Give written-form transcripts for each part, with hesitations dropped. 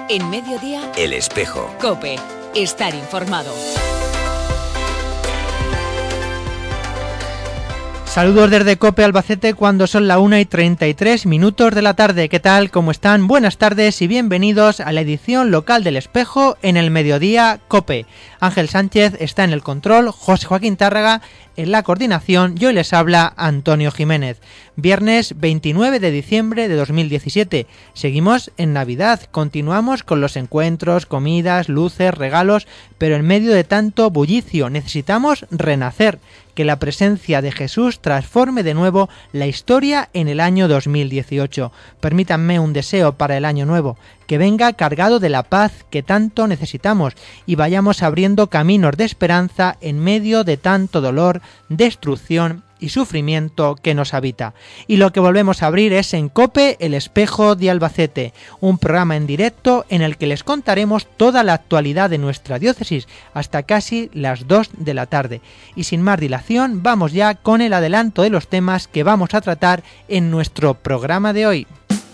En Mediodía, El Espejo. COPE. Estar informado. Saludos desde COPE Albacete cuando son la 1:33 de la tarde. ¿Qué tal? ¿Cómo están? Buenas tardes y bienvenidos a la edición local del Espejo en el Mediodía COPE. Ángel Sánchez está en el control, José Joaquín Tárraga en la coordinación y hoy les habla Antonio Jiménez. Viernes 29 de diciembre de 2017. Seguimos en Navidad, continuamos con los encuentros, comidas, luces, regalos, pero en medio de tanto bullicio necesitamos renacer, que la presencia de Jesús transforme de nuevo la historia en el año 2018. Permítanme un deseo para el año nuevo, que venga cargado de la paz que tanto necesitamos y vayamos abriendo caminos de esperanza en medio de tanto dolor, destrucción y sufrimiento que nos habita. Y lo que volvemos a abrir es en COPE El Espejo de Albacete, un programa en directo en el que les contaremos toda la actualidad de nuestra diócesis hasta casi las 2 de la tarde. Y sin más dilación, vamos ya con el adelanto de los temas que vamos a tratar en nuestro programa de hoy.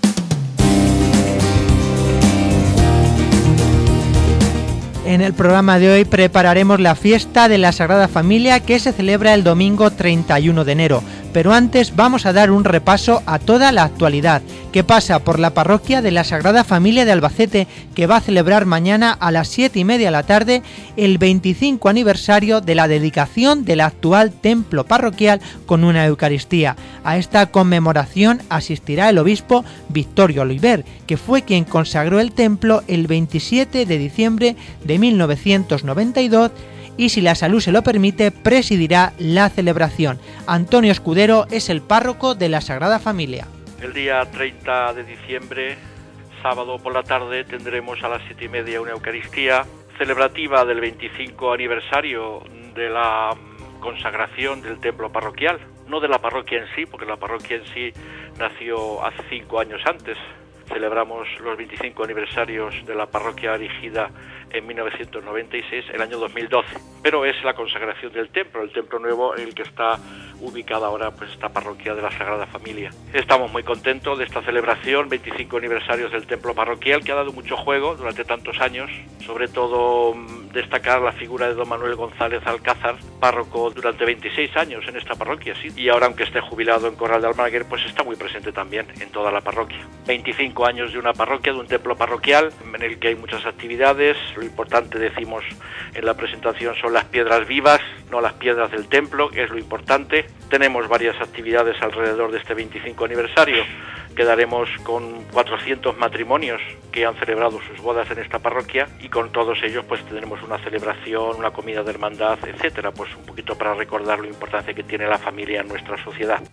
En el programa de hoy prepararemos la fiesta de la Sagrada Familia que se celebra el domingo 31 de enero. Pero antes vamos a dar un repaso a toda la actualidad que pasa por la parroquia de la Sagrada Familia de Albacete, que va a celebrar mañana a las 7:30 de la tarde el 25 aniversario de la dedicación del actual templo parroquial con una Eucaristía. A esta conmemoración asistirá el obispo Victorio Oliver, que fue quien consagró el templo el 27 de diciembre de 1992 y, si la salud se lo permite, presidirá la celebración. Antonio Escudero es el párroco de la Sagrada Familia. El día 30 de diciembre, sábado por la tarde, tendremos a las 7:30 una Eucaristía celebrativa del 25 aniversario de la consagración del templo parroquial. No de la parroquia en sí, porque la parroquia en sí nació hace 5 años antes. Celebramos los 25 aniversarios de la parroquia erigida en 1996, el año 2012. Pero es la consagración del templo, el templo nuevo en el que está ubicada ahora pues esta parroquia de la Sagrada Familia. Estamos muy contentos de esta celebración, 25 aniversarios del templo parroquial, que ha dado mucho juego durante tantos años, sobre todo destacar la figura de don Manuel González Alcázar, párroco durante 26 años en esta parroquia, sí, y ahora, aunque esté jubilado en Corral de Almaguer, pues está muy presente también en toda la parroquia. 25 años de una parroquia, de un templo parroquial, en el que hay muchas actividades. Lo importante, decimos en la presentación, son las piedras vivas, no las piedras del templo, que es lo importante. Tenemos varias actividades alrededor de este 25 aniversario. Quedaremos con 400 matrimonios que han celebrado sus bodas en esta parroquia, y con todos ellos pues tendremos una celebración, una comida de hermandad, etcétera, pues un poquito para recordar lo importante que tiene la familia en nuestra sociedad.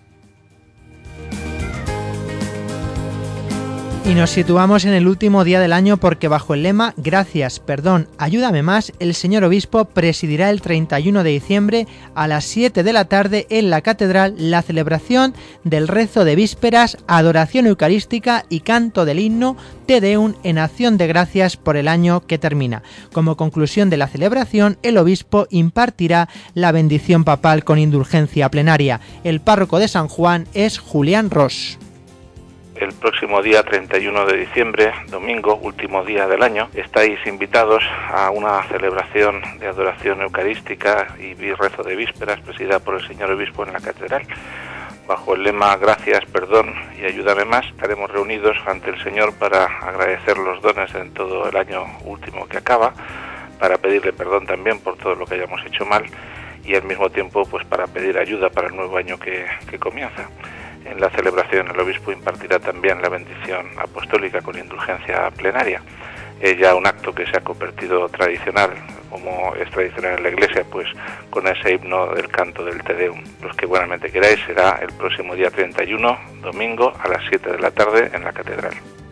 Y nos situamos en el último día del año porque, bajo el lema Gracias, perdón, ayúdame más, el señor obispo presidirá el 31 de diciembre a las 7 de la tarde en la catedral la celebración del rezo de vísperas, adoración eucarística y canto del himno Te Deum en acción de gracias por el año que termina. Como conclusión de la celebración, el obispo impartirá la bendición papal con indulgencia plenaria. El párroco de San Juan es Julián Ros. El próximo día 31 de diciembre, domingo, último día del año, estáis invitados a una celebración de adoración eucarística y rezo de vísperas presidida por el señor obispo en la catedral. Bajo el lema Gracias, perdón y ayúdame más, estaremos reunidos ante el Señor para agradecer los dones en todo el año último que acaba, para pedirle perdón también por todo lo que hayamos hecho mal y al mismo tiempo pues para pedir ayuda para el nuevo año que comienza. En la celebración el obispo impartirá también la bendición apostólica con indulgencia plenaria. Es ya un acto que se ha convertido tradicional, como es tradicional en la Iglesia, pues con ese himno del canto del Te Deum. Los que buenamente queráis, será el próximo día 31, domingo, a las 7 de la tarde en la catedral.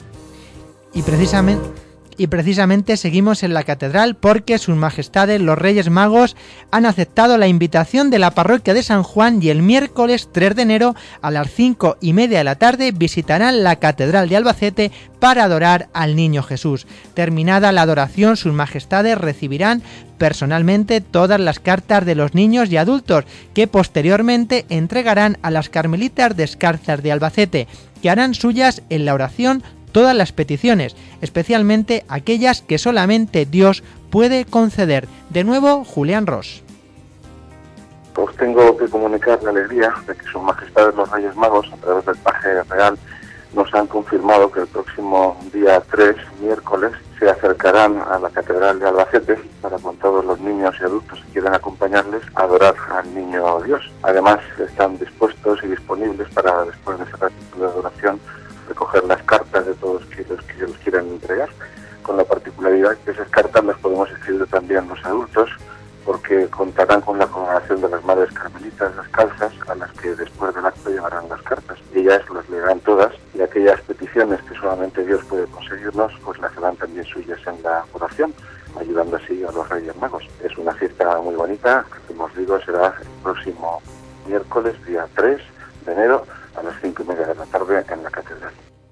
Y precisamente seguimos en la catedral porque sus majestades los Reyes Magos han aceptado la invitación de la parroquia de San Juan y el miércoles 3 de enero a las 5:30 de la tarde visitarán la catedral de Albacete para adorar al Niño Jesús. Terminada la adoración, sus majestades recibirán personalmente todas las cartas de los niños y adultos que posteriormente entregarán a las Carmelitas Descalzas de Albacete, que harán suyas en la oración todas las peticiones, especialmente aquellas que solamente Dios puede conceder. De nuevo, Julián Ros. Os tengo que comunicar la alegría de que Sus Majestades los Reyes Magos, a través del paje real, nos han confirmado que el próximo día 3, miércoles, se acercarán a la Catedral de Albacete para, con todos los niños y adultos que quieran acompañarles, a adorar al Niño Dios. Además, están dispuestos y disponibles para, después de ese ratito de adoración, recoger las cartas de todos los que los quieran entregar, con la particularidad que esas cartas las podemos escribir también los adultos, porque contarán con la colaboración de las Madres Carmelitas Descalzas, a las que después del acto llevarán las cartas. Y ellas las leerán todas, y aquellas peticiones que solamente Dios puede conseguirnos, pues las harán también suyas en la oración, ayudando así a los Reyes Magos. Es una fiesta muy bonita, que como os digo será el próximo miércoles, día 3 de enero, a las 5:30 de la tarde en la Catedral.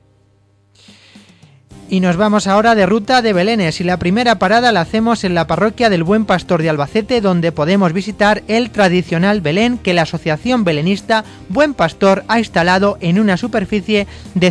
Y nos vamos ahora de ruta de belenes, y la primera parada la hacemos en la parroquia del Buen Pastor de Albacete, donde podemos visitar el tradicional Belén que la asociación belenista Buen Pastor ha instalado en una superficie de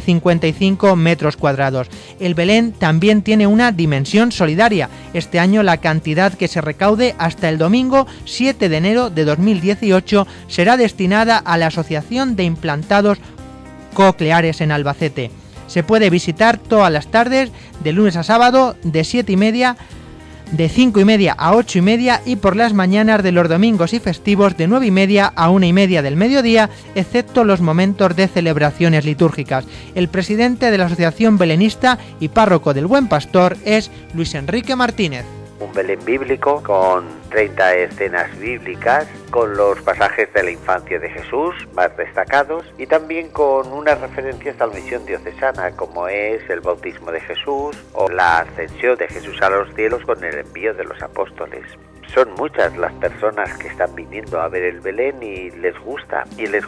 55 metros cuadrados. El Belén también tiene una dimensión solidaria. Este año la cantidad que se recaude hasta el domingo 7 de enero de 2018 será destinada a la Asociación de Implantados Cocleares en Albacete. Se puede visitar todas las tardes, de lunes a sábado, de 7:30, de 5:30 a 8:30, y por las mañanas de los domingos y festivos, de 9:30 a 1:30 del mediodía, excepto los momentos de celebraciones litúrgicas. El presidente de la Asociación Belenista y párroco del Buen Pastor es Luis Enrique Martínez. Un Belén bíblico con 30 escenas bíblicas, con los pasajes de la infancia de Jesús más destacados, y también con unas referencias a la misión diocesana, como es el bautismo de Jesús o la ascensión de Jesús a los cielos con el envío de los apóstoles. Son muchas las personas que están viniendo a ver el Belén y les gusta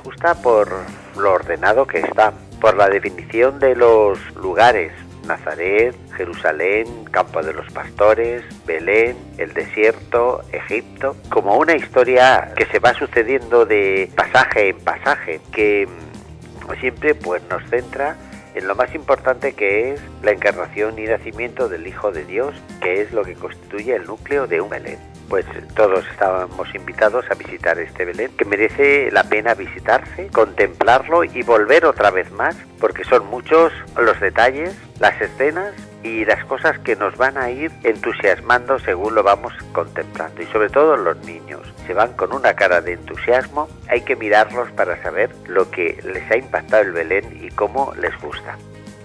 por lo ordenado que está, por la definición de los lugares: Nazaret, Jerusalén, Campo de los Pastores, Belén, el desierto, Egipto, como una historia que se va sucediendo de pasaje en pasaje, que siempre pues nos centra en lo más importante, que es la encarnación y nacimiento del Hijo de Dios, que es lo que constituye el núcleo de un Belén. Pues todos estábamos invitados a visitar este Belén, que merece la pena visitarse, contemplarlo y volver otra vez más, porque son muchos los detalles, las escenas y las cosas que nos van a ir entusiasmando según lo vamos contemplando. Y sobre todo los niños se van con una cara de entusiasmo. Hay que mirarlos para saber lo que les ha impactado el Belén y cómo les gusta.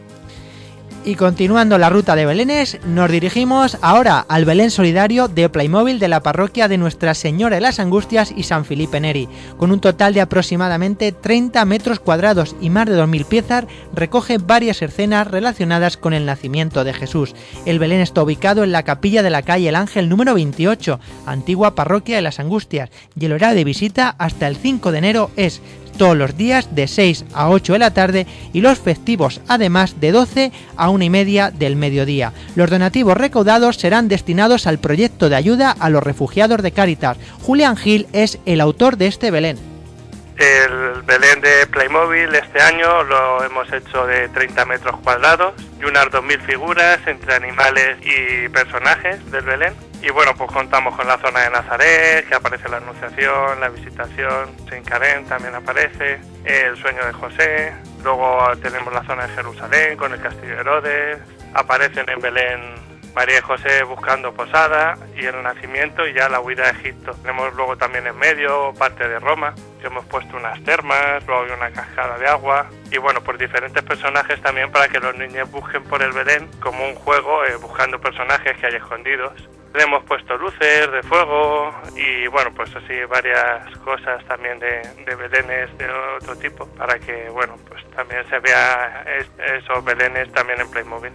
Y continuando la ruta de belenes, nos dirigimos ahora al Belén solidario de Playmobil de la parroquia de Nuestra Señora de las Angustias y San Felipe Neri. Con un total de aproximadamente 30 metros cuadrados y más de 2.000 piezas, recoge varias escenas relacionadas con el nacimiento de Jesús. El Belén está ubicado en la capilla de la calle El Ángel número 28, antigua parroquia de las Angustias, y el horario de visita hasta el 5 de enero es todos los días de 6 a 8 de la tarde, y los festivos además de 12 a 1:30 del mediodía. Los donativos recaudados serán destinados al proyecto de ayuda a los refugiados de Cáritas. Julián Gil es el autor de este Belén. El Belén de Playmobil este año lo hemos hecho de 30 metros cuadrados y unas 2.000 figuras entre animales y personajes del Belén. Y bueno, pues contamos con la zona de Nazaret, que aparece la Anunciación, la Visitación, Saint Karen también aparece, el sueño de José. Luego tenemos la zona de Jerusalén con el castillo de Herodes. Aparecen en Belén María y José buscando posada y el nacimiento y ya la huida a Egipto. Tenemos luego también en medio parte de Roma, que hemos puesto unas termas, luego hay una cascada de agua y bueno, pues diferentes personajes también para que los niños busquen por el Belén como un juego, buscando personajes que hay escondidos. Hemos puesto luces de fuego y bueno, pues así varias cosas también de belenes de otro tipo para que bueno, pues también se vea esos belenes también en Playmobil.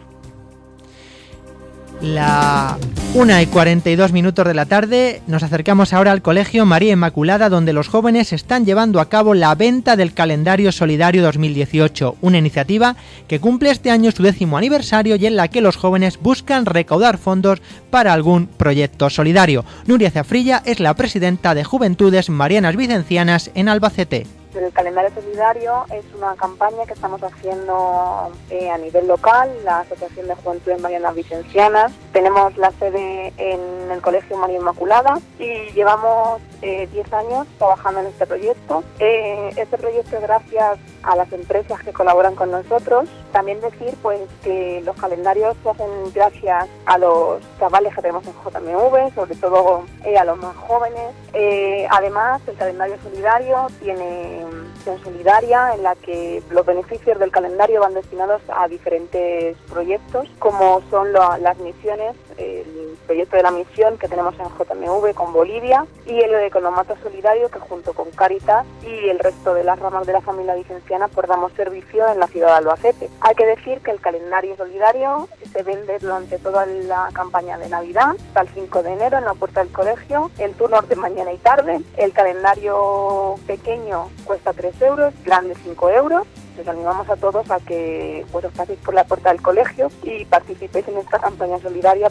La 1:42 de la tarde, nos acercamos ahora al Colegio María Inmaculada, donde los jóvenes están llevando a cabo la venta del calendario solidario 2018, una iniciativa que cumple este año su 10º aniversario y en la que los jóvenes buscan recaudar fondos para algún proyecto solidario. Nuria Zafrilla es la presidenta de Juventudes Marianas Vicencianas en Albacete. el calendario solidario es una campaña que estamos haciendo a nivel local, la Asociación de Juventudes Marianas Vicencianas. Tenemos la sede en el Colegio María Inmaculada y llevamos 10 años trabajando en este proyecto. Este proyecto es gracias a las empresas que colaboran con nosotros. También decir pues que los calendarios se hacen gracias a los chavales que tenemos en JMV, sobre todo a los más jóvenes. Además, el calendario solidario tiene acción solidaria en la que los beneficios del calendario van destinados a diferentes proyectos, como son las misiones, el proyecto de la misión que tenemos en JMV con Bolivia y el economato solidario que junto con Cáritas y el resto de las ramas de la familia vicenciana pues damos servicio en la ciudad de Albacete. Hay que decir que el calendario solidario se vende durante toda la campaña de Navidad, hasta el 5 de enero en la puerta del colegio, en turnos de mañana y tarde. El calendario pequeño cuesta 3 euros, grande 5 euros. Les animamos a todos a que pues os paséis por la puerta del colegio y participéis en esta campaña solidaria.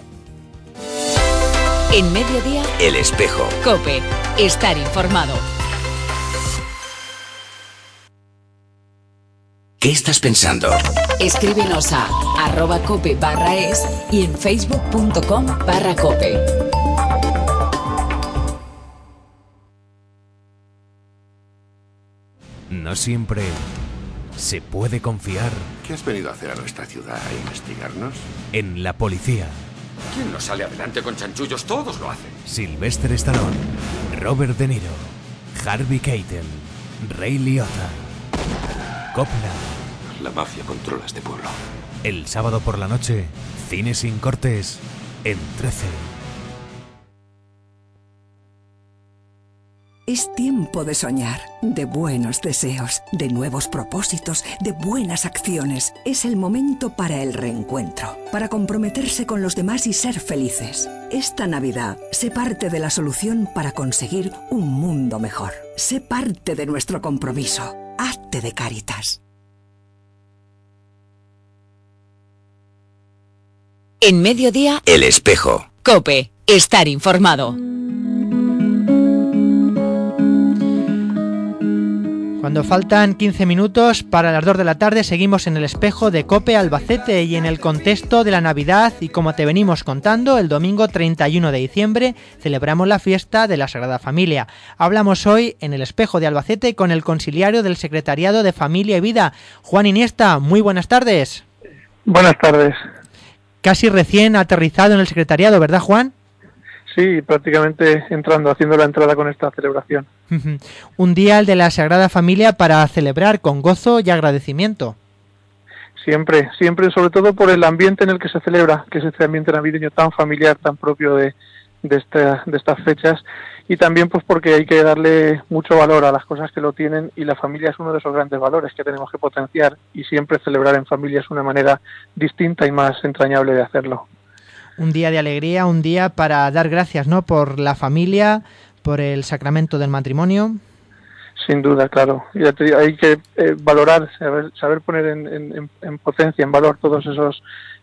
En Mediodía, El Espejo. COPE. Estar informado. ¿Qué estás pensando? Escríbenos a @cope/es y en facebook.com/cope. No siempre se puede confiar. ¿Qué has venido a hacer a nuestra ciudad? ¿A investigarnos? En la policía. ¿Quién no sale adelante con chanchullos? Todos lo hacen. Sylvester Stallone, Robert De Niro, Harvey Keitel, Ray Liotta, Coppola. La mafia controla este pueblo. El sábado por la noche, Cine sin cortes, en 13. Es tiempo de soñar, de buenos deseos, de nuevos propósitos, de buenas acciones. Es el momento para el reencuentro, para comprometerse con los demás y ser felices. Esta Navidad, sé parte de la solución para conseguir un mundo mejor. Sé parte de nuestro compromiso. Hazte de Cáritas. En Mediodía, El Espejo. COPE. Estar informado. Cuando faltan 15 minutos para las 2 de la tarde seguimos en El Espejo de COPE Albacete y en el contexto de la Navidad y como te venimos contando, el domingo 31 de diciembre celebramos la fiesta de la Sagrada Familia. Hablamos hoy en El Espejo de Albacete con el consiliario del Secretariado de Familia y Vida, Juan Iniesta. Muy buenas tardes. Buenas tardes. Casi recién aterrizado en el secretariado, ¿verdad, Juan? Sí, prácticamente haciendo la entrada con esta celebración. Un día el de la Sagrada Familia para celebrar con gozo y agradecimiento. Siempre, sobre todo por el ambiente en el que se celebra, que es este ambiente navideño tan familiar, tan propio de estas fechas, y también pues porque hay que darle mucho valor a las cosas que lo tienen y la familia es uno de esos grandes valores que tenemos que potenciar y siempre celebrar en familia es una manera distinta y más entrañable de hacerlo. Un día de alegría, un día para dar gracias, ¿no? Por la familia, por el sacramento del matrimonio. Sin duda, claro. Y hay que valorar, saber poner en potencia, en valor todos esos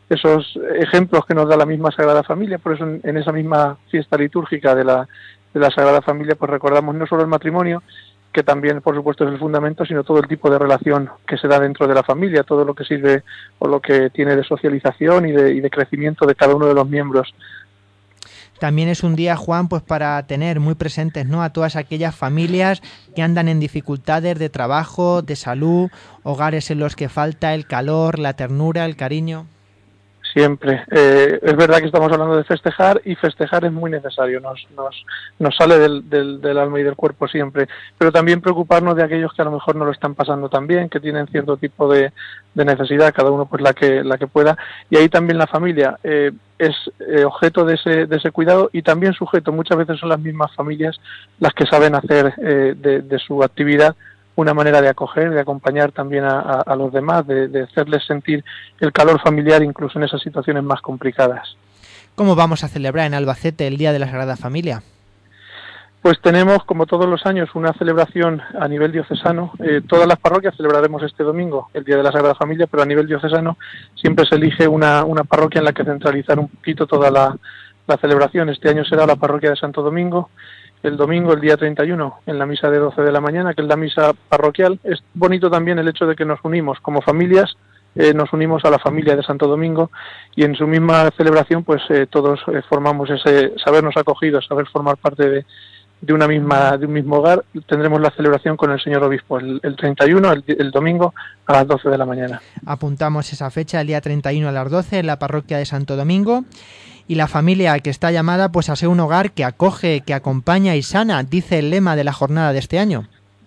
ejemplos que nos da la misma Sagrada Familia. Por eso en esa misma fiesta litúrgica de la Sagrada Familia pues recordamos no solo el matrimonio, que también por supuesto es el fundamento, sino todo el tipo de relación que se da dentro de la familia, todo lo que sirve o lo que tiene de socialización y de crecimiento de cada uno de los miembros. También es un día, Juan, pues para tener muy presentes, ¿no?, a todas aquellas familias que andan en dificultades de trabajo, de salud, hogares en los que falta el calor, la ternura, el cariño. Siempre. Es verdad que estamos hablando de festejar y festejar es muy necesario, nos sale del alma y del cuerpo siempre, pero también preocuparnos de aquellos que a lo mejor no lo están pasando tan bien, que tienen cierto tipo de necesidad, cada uno pues la que pueda, y ahí también la familia es objeto de ese cuidado y también sujeto, muchas veces son las mismas familias las que saben hacer de su actividad una manera de acoger, de acompañar también a los demás, de hacerles sentir el calor familiar incluso en esas situaciones más complicadas. ¿Cómo vamos a celebrar en Albacete el Día de la Sagrada Familia? Pues tenemos, como todos los años, una celebración a nivel diocesano. Todas las parroquias celebraremos este domingo el Día de la Sagrada Familia, pero a nivel diocesano siempre se elige una parroquia en la que centralizar un poquito toda la celebración. Este año será la parroquia de Santo Domingo, el domingo, el día 31, en la misa de 12 de la mañana, que es la misa parroquial. Es bonito también el hecho de que nos unimos como familias, nos unimos a la familia de Santo Domingo, y en su misma celebración pues todos formamos ese sabernos acogidos, saber formar parte de un mismo hogar. Tendremos la celebración con el señor obispo el 31, el domingo, a las 12 de la mañana. Apuntamos esa fecha, el día 31 a las 12, en la parroquia de Santo Domingo. Y la familia que está llamada pues a ser un hogar que acoge, que acompaña y sana, dice el lema de la jornada de este año.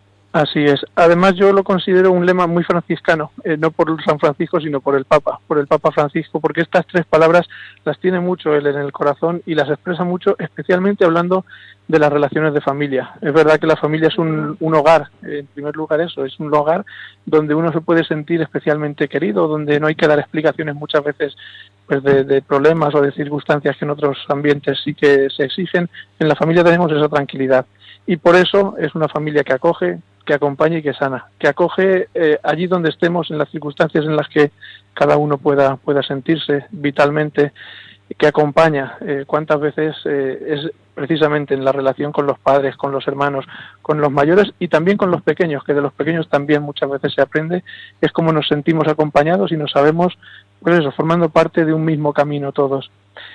Así es. Además, yo lo considero un lema muy franciscano, no por San Francisco, sino por el Papa Francisco, porque estas 3 palabras las tiene mucho él en el corazón y las expresa mucho, especialmente hablando de las relaciones de familia. Es verdad que la familia es un hogar, en primer lugar eso, es un hogar donde uno se puede sentir especialmente querido, donde no hay que dar explicaciones muchas veces pues de problemas o de circunstancias que en otros ambientes sí que se exigen. En la familia tenemos esa tranquilidad y por eso es una familia que acoge, que acompaña y que sana, que acoge allí donde estemos, en las circunstancias en las que cada uno pueda sentirse vitalmente, que acompaña. Cuántas veces es precisamente en la relación con los padres, con los hermanos, con los mayores y también con los pequeños, que de los pequeños también muchas veces se aprende, es como nos sentimos acompañados y nos sabemos, pues eso, formando parte de un mismo camino todos.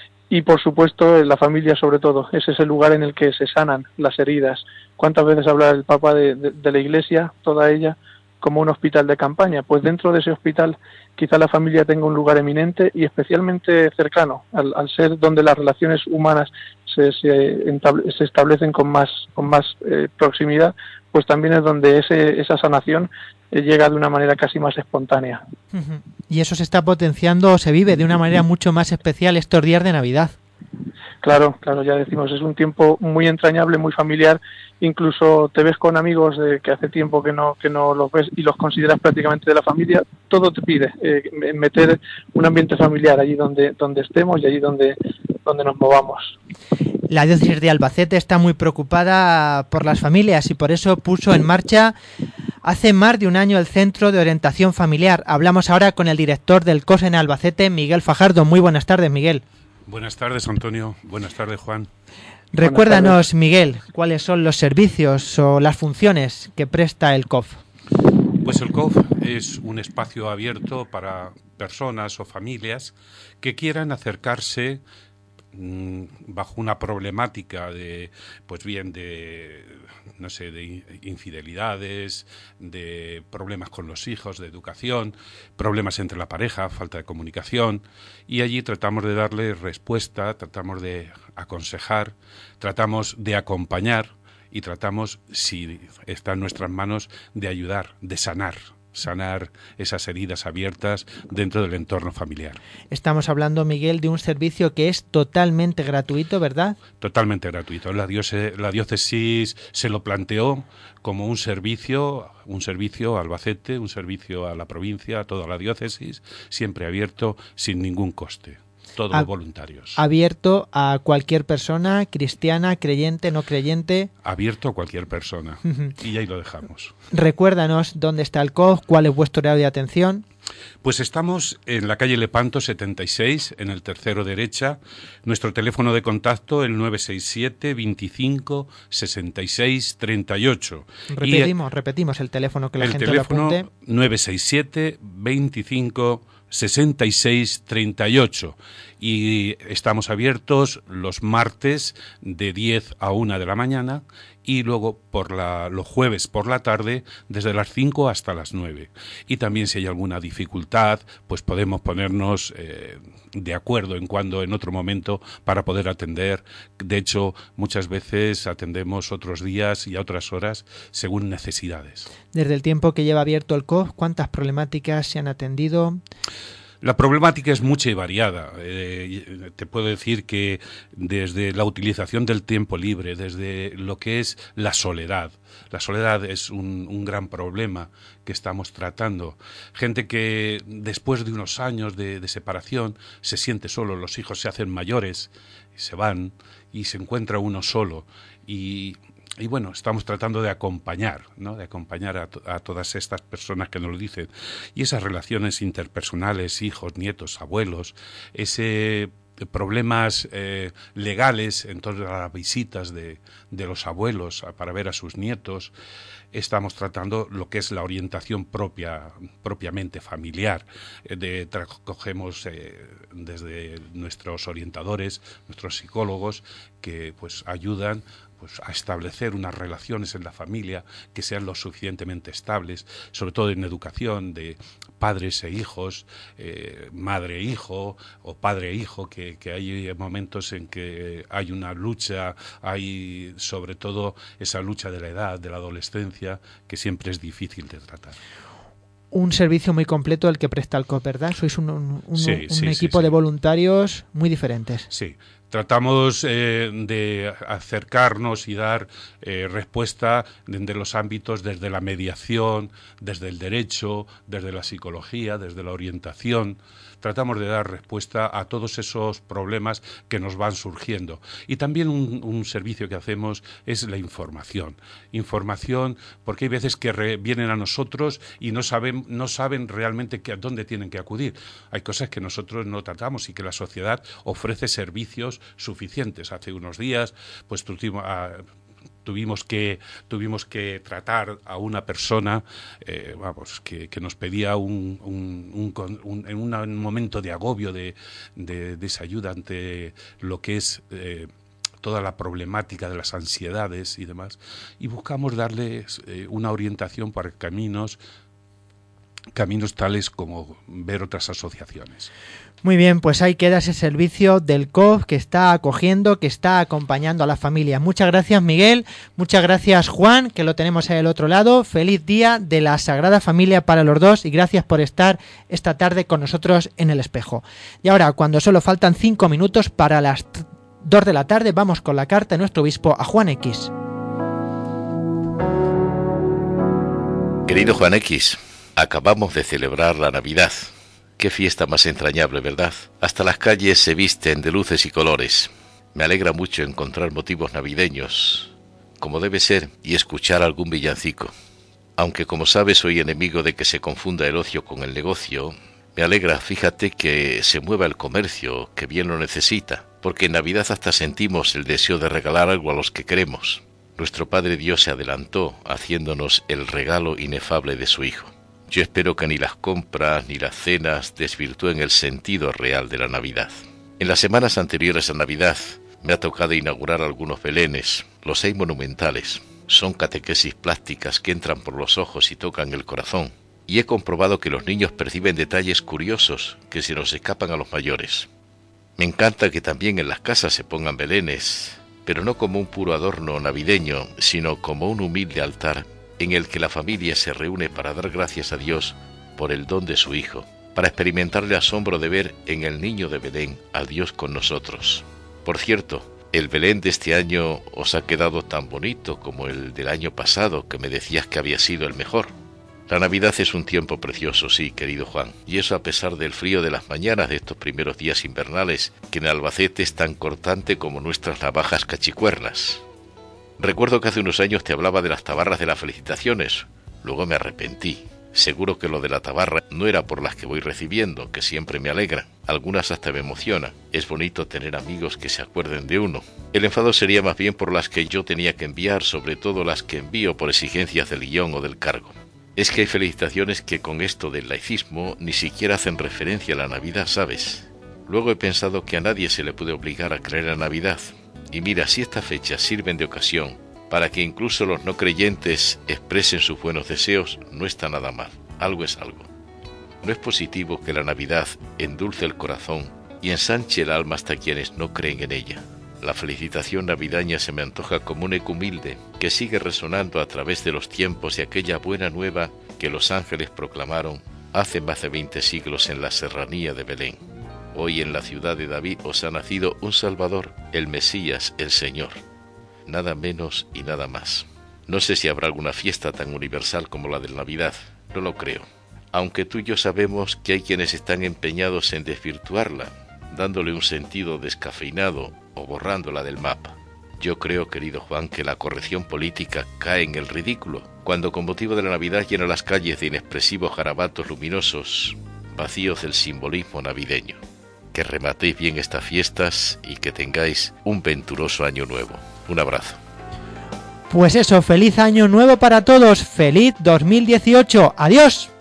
Y por supuesto la familia sobre todo, es ese lugar en el que se sanan las heridas. ¿Cuántas veces habla el Papa de la Iglesia, toda ella, como un hospital de campaña? Pues dentro de ese hospital quizá la familia tenga un lugar eminente y especialmente cercano, al ser donde las relaciones humanas se establecen con más proximidad, pues también es donde esa sanación llega de una manera casi más espontánea. Y eso se está potenciando, se vive de una manera mucho más especial estos días de Navidad. Claro, ya decimos, es un tiempo muy entrañable, muy familiar. Incluso te ves con amigos que hace tiempo que no los ves y los consideras prácticamente de la familia. Todo te pide meter un ambiente familiar allí donde estemos y allí donde nos movamos. La diócesis de Albacete está muy preocupada por las familias y por eso puso en marcha hace más de un año el Centro de Orientación Familiar. Hablamos ahora con el director del COS en Albacete, Miguel Fajardo. Muy buenas tardes, Miguel. Buenas tardes, Antonio. Buenas tardes, Juan. Recuérdanos, Miguel, cuáles son los servicios o las funciones que presta el COF. Pues el COF es un espacio abierto para personas o familias que quieran acercarse bajo una problemática de infidelidades, de problemas con los hijos, de educación, problemas entre la pareja, falta de comunicación, y allí tratamos de darle respuesta, tratamos de aconsejar, tratamos de acompañar y tratamos, si está en nuestras manos, de ayudar, de sanar esas heridas abiertas dentro del entorno familiar. Estamos hablando, Miguel, de un servicio que es totalmente gratuito, ¿verdad? Totalmente gratuito. La diócesis se lo planteó como un servicio a Albacete, un servicio a la provincia, a toda la diócesis, siempre abierto, sin ningún coste. Todos voluntarios. Abierto a cualquier persona, cristiana, creyente, no creyente. Abierto a cualquier persona. Y ahí lo dejamos. Recuérdanos dónde está el COF, cuál es vuestro horario de atención. Pues estamos en la calle Lepanto 76, en el tercero derecha. Nuestro teléfono de contacto, el 967 25 66 38. Repetimos el teléfono que la gente lo apunte. El teléfono 967 25 66 38. Y estamos abiertos los martes de 10 a 1 de la mañana y luego los jueves por la tarde desde las 5 hasta las 9. Y también si hay alguna dificultad, pues podemos ponernos de acuerdo en otro momento para poder atender. De hecho, muchas veces atendemos otros días y a otras horas según necesidades. Desde el tiempo que lleva abierto el COF, ¿cuántas problemáticas se han atendido? La problemática es mucha y variada. Te puedo decir que desde la utilización del tiempo libre, desde lo que es la soledad. La soledad es un gran problema que estamos tratando. Gente que después de unos años de separación se siente solo, los hijos se hacen mayores, se van y se encuentra uno solo. Y bueno, estamos tratando de acompañar, ¿no? De acompañar a todas estas personas que nos lo dicen. Y esas relaciones interpersonales, hijos, nietos, abuelos, ese problemas legales en torno a las visitas de los abuelos para ver a sus nietos. Estamos tratando lo que es la orientación propiamente familiar. Cogemos desde nuestros orientadores, nuestros psicólogos, que pues ayudan a establecer unas relaciones en la familia que sean lo suficientemente estables, sobre todo en educación de padres e hijos, madre e hijo o padre e hijo, que hay momentos en que hay una lucha, hay sobre todo esa lucha de la edad, de la adolescencia, que siempre es difícil de tratar. Un servicio muy completo el que presta el COP, ¿verdad? Sois un equipo de voluntarios muy diferentes. Sí. Tratamos de acercarnos y dar respuesta desde los ámbitos, desde la mediación, desde el derecho, desde la psicología, desde la orientación. Tratamos de dar respuesta a todos esos problemas que nos van surgiendo. Y también un servicio que hacemos es la información. Información, porque hay veces que vienen a nosotros y no saben realmente a dónde tienen que acudir. Hay cosas que nosotros no tratamos y que la sociedad ofrece servicios suficientes. Hace unos días pues tuvimos que tratar a una persona que nos pedía en un momento de agobio, de desayuda ante lo que es toda la problemática de las ansiedades y demás, y buscamos darles una orientación para caminos tales como ver otras asociaciones. Muy bien, pues ahí queda ese servicio del COP que está acogiendo, que está acompañando a la familia. Muchas gracias, Miguel. Muchas gracias, Juan, que lo tenemos ahí al otro lado. Feliz día de la Sagrada Familia para los dos y gracias por estar esta tarde con nosotros en El Espejo. Y ahora, cuando solo faltan 5 minutos para las 2 de la tarde, vamos con la carta de nuestro obispo a Juan X. Querido Juan X, acabamos de celebrar la Navidad. Qué fiesta más entrañable, ¿verdad? Hasta las calles se visten de luces y colores. Me alegra mucho encontrar motivos navideños, como debe ser, y escuchar algún villancico. Aunque, como sabes, soy enemigo de que se confunda el ocio con el negocio, me alegra, fíjate, que se mueva el comercio, que bien lo necesita, porque en Navidad hasta sentimos el deseo de regalar algo a los que queremos. Nuestro Padre Dios se adelantó, haciéndonos el regalo inefable de su Hijo. Yo espero que ni las compras ni las cenas desvirtúen el sentido real de la Navidad. En las semanas anteriores a Navidad me ha tocado inaugurar algunos belenes, los 6 monumentales. Son catequesis plásticas que entran por los ojos y tocan el corazón. Y he comprobado que los niños perciben detalles curiosos que se nos escapan a los mayores. Me encanta que también en las casas se pongan belenes, pero no como un puro adorno navideño, sino como un humilde altar en el que la familia se reúne para dar gracias a Dios por el don de su Hijo, para experimentar el asombro de ver en el niño de Belén a Dios con nosotros. Por cierto, el Belén de este año os ha quedado tan bonito como el del año pasado, que me decías que había sido el mejor. La Navidad es un tiempo precioso, sí, querido Juan, y eso a pesar del frío de las mañanas de estos primeros días invernales, que en Albacete es tan cortante como nuestras navajas cachicuernas. Recuerdo que hace unos años te hablaba de las tabarras de las felicitaciones. Luego me arrepentí. Seguro que lo de la tabarra no era por las que voy recibiendo, que siempre me alegran. Algunas hasta me emocionan. Es bonito tener amigos que se acuerden de uno. El enfado sería más bien por las que yo tenía que enviar, sobre todo las que envío por exigencias del guión o del cargo. Es que hay felicitaciones que con esto del laicismo ni siquiera hacen referencia a la Navidad, ¿sabes? Luego he pensado que a nadie se le puede obligar a creer en la Navidad. Y mira, si estas fechas sirven de ocasión para que incluso los no creyentes expresen sus buenos deseos, no está nada mal. Algo es algo. No es positivo que la Navidad endulce el corazón y ensanche el alma hasta quienes no creen en ella. La felicitación navideña se me antoja como un eco humilde que sigue resonando a través de los tiempos de aquella buena nueva que los ángeles proclamaron hace más de 20 siglos en la serranía de Belén. Hoy en la ciudad de David os ha nacido un Salvador, el Mesías, el Señor. Nada menos y nada más. No sé si habrá alguna fiesta tan universal como la de Navidad, no lo creo. Aunque tú y yo sabemos que hay quienes están empeñados en desvirtuarla, dándole un sentido descafeinado o borrándola del mapa. Yo creo, querido Juan, que la corrección política cae en el ridículo cuando con motivo de la Navidad llena las calles de inexpresivos garabatos luminosos, vacíos del simbolismo navideño. que rematéis bien estas fiestas y que tengáis un venturoso año nuevo. Un abrazo. Pues eso, feliz año nuevo para todos, feliz 2018, adiós.